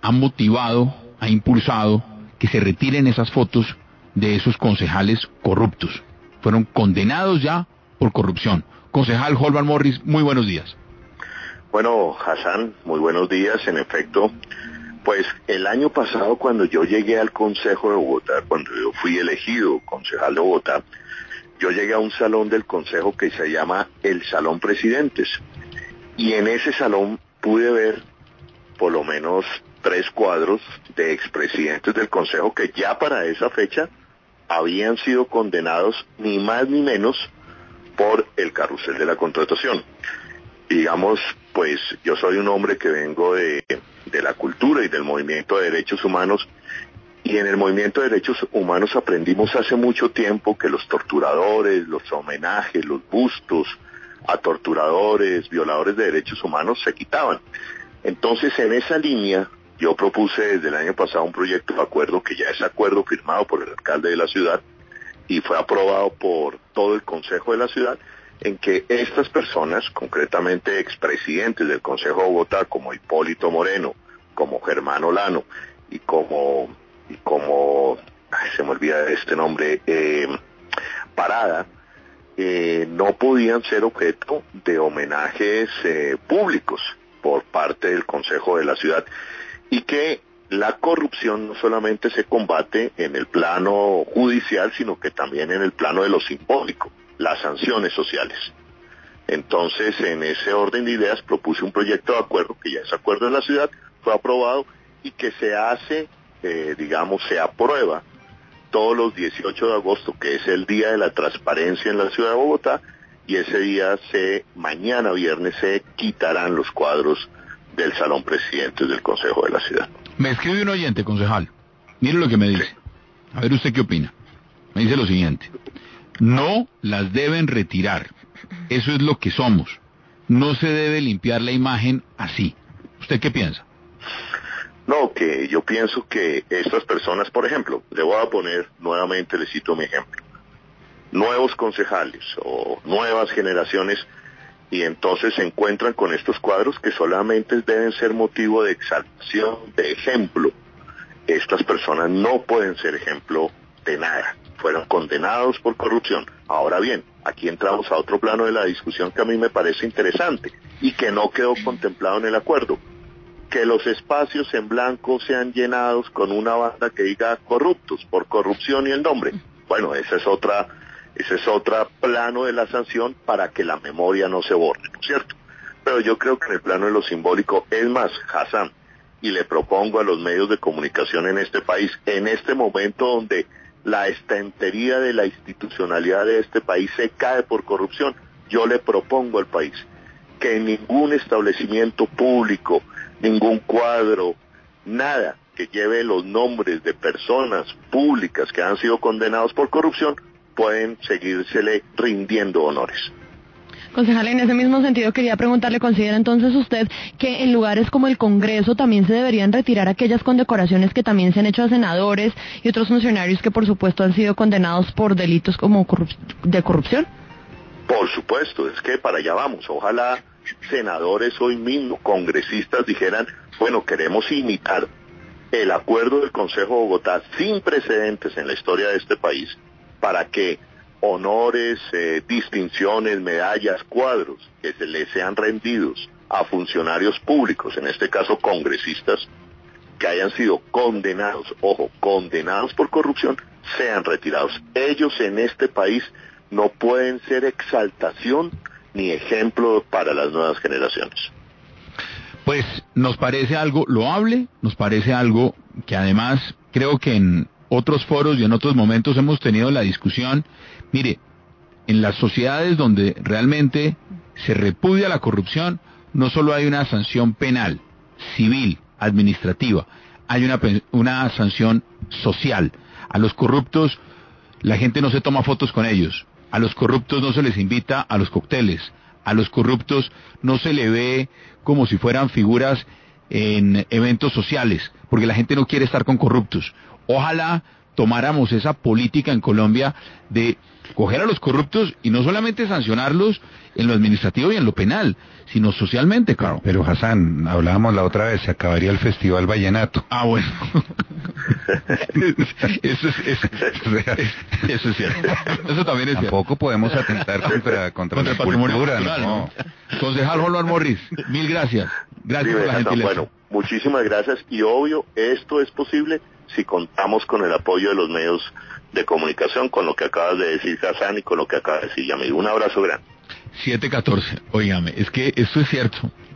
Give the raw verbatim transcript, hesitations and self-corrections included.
ha motivado, ha impulsado que se retiren esas fotos de esos concejales corruptos. Fueron condenados ya por corrupción. Concejal Holman Morris, muy buenos días. Bueno, Hassan, muy buenos días. En efecto, pues el año pasado cuando yo llegué al Consejo de Bogotá, cuando yo fui elegido concejal de Bogotá, yo llegué a un salón del Consejo que se llama el Salón Presidentes. Y en ese salón pude ver por lo menos tres cuadros de expresidentes del Consejo que ya para esa fecha habían sido condenados ni más ni menos por el carrusel de la contratación. Digamos, pues yo soy un hombre que vengo de, de la cultura y del movimiento de derechos humanos, y en el movimiento de derechos humanos aprendimos hace mucho tiempo que los torturadores, los homenajes, los bustos a torturadores, violadores de derechos humanos se quitaban. Entonces, en esa línea, yo propuse desde el año pasado un proyecto de acuerdo que ya es acuerdo firmado por el alcalde de la ciudad y fue aprobado por todo el Consejo de la ciudad, en que estas personas, concretamente expresidentes del Consejo de Bogotá, como Hipólito Moreno, como Germán Olano y como, y como ay, se me olvida este nombre, eh, Parada, eh, no podían ser objeto de homenajes eh, públicos por parte del Consejo de la ciudad, y que la corrupción no solamente se combate en el plano judicial, sino que también en el plano de lo simbólico, las sanciones sociales. Entonces, en ese orden de ideas, propuse un proyecto de acuerdo, que ya es acuerdo de la ciudad, fue aprobado y que se hace, eh, digamos, se aprueba todos los dieciocho de agosto, que es el día de la transparencia en la ciudad de Bogotá, y ese día, se mañana viernes, se quitarán los cuadros del Salón Presidentes del Consejo de la ciudad. Me escribe un oyente, concejal. Mire lo que me dice. A ver usted qué opina. Me dice lo siguiente. No las deben retirar. Eso es lo que somos. No se debe limpiar la imagen así. ¿Usted qué piensa? No, que yo pienso que estas personas, por ejemplo, le voy a poner nuevamente, le cito mi ejemplo, nuevos concejales o nuevas generaciones, y entonces se encuentran con estos cuadros que solamente deben ser motivo de exaltación, de ejemplo. Estas personas no pueden ser ejemplo de nada. Fueron condenados por corrupción. Ahora bien, aquí entramos a otro plano de la discusión que a mí me parece interesante y que no quedó contemplado en el acuerdo. Que los espacios en blanco sean llenados con una banda que diga corruptos, por corrupción y el nombre. Bueno, esa es otra, ese es otro plano de la sanción para que la memoria no se borre, ¿no es cierto? Pero yo creo que en el plano de lo simbólico, es más, Hassan, y le propongo a los medios de comunicación en este país, en este momento donde la estantería de la institucionalidad de este país se cae por corrupción, yo le propongo al país que en ningún establecimiento público, ningún cuadro, nada que lleve los nombres de personas públicas que han sido condenados por corrupción, pueden seguírsele rindiendo honores. Concejal, en ese mismo sentido quería preguntarle, ¿considera entonces usted que en lugares como el Congreso también se deberían retirar aquellas condecoraciones que también se han hecho a senadores y otros funcionarios que por supuesto han sido condenados por delitos como corrup- de corrupción? Por supuesto, es que para allá vamos. Ojalá senadores hoy mismo, congresistas, dijeran, bueno, queremos imitar el acuerdo del Consejo de Bogotá sin precedentes en la historia de este país, para que honores, eh, distinciones, medallas, cuadros que se les sean rendidos a funcionarios públicos, en este caso congresistas, que hayan sido condenados, ojo, condenados por corrupción, sean retirados. Ellos en este país no pueden ser exaltación ni ejemplo para las nuevas generaciones. Pues nos parece algo loable, nos parece algo que además creo que en otros foros y en otros momentos hemos tenido la discusión. Mire, en las sociedades donde realmente se repudia la corrupción, no solo hay una sanción penal, civil, administrativa, hay una, una sanción social. A los corruptos la gente no se toma fotos con ellos, a los corruptos no se les invita a los cócteles, a los corruptos no se le ve como si fueran figuras en eventos sociales, porque la gente no quiere estar con corruptos. Ojalá tomáramos esa política en Colombia de coger a los corruptos y no solamente sancionarlos en lo administrativo y en lo penal, sino socialmente, claro. Pero Hassan, hablábamos la otra vez, se acabaría el Festival Vallenato. Ah, bueno. eso, es, eso, eso es cierto. Eso también es cierto. Tampoco podemos atentar contra, contra, contra la el patrimonio cultura, cultural, ¿no? ¿no? Concejal Juan Morris, mil gracias. Gracias por la gentileza. Bueno, muchísimas gracias. Y obvio, esto es posible si contamos con el apoyo de los medios de comunicación, con lo que acabas de decir, Hassan, y con lo que acaba de decir Yamil. Un abrazo grande. siete catorce, óigame, es que esto es cierto.